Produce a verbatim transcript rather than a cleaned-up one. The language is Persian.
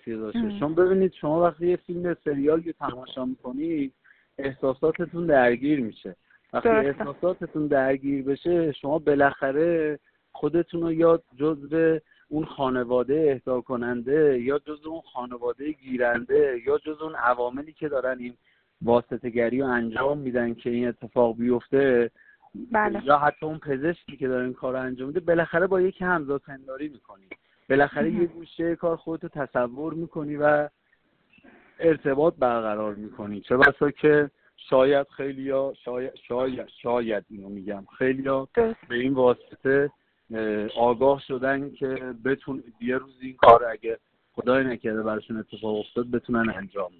تاثیر داشته. چون ببینید شما وقتی یه فیلم سریال رو تماشا میکنید احساساتتون درگیر میشه. وقتی درسته. احساساتتون درگیر بشه شما بالاخره خودتون رو یا جزو اون خانواده اهدا کننده یا جزو اون خانواده گیرنده یا جزو اون عواملی که دارن این واسطه‌گری رو انجام میدن که این اتفاق بیفته، بله. یا حتی اون پزشکی که داره این کار رو انجام میده، بالاخره با یکی همزاد پنداری میکنی، بالاخره یه گوشه کار خودتو تصور میکنی و ارتباط برقرار میکنی. چه بسا که شاید خیلیا شاید شاید شاید اینو میگم خیلیا به این واسطه آگاه شدن که بتون یه روز این کار اگه خدای نکرده براشون اتفاق افتاد بتونن انجام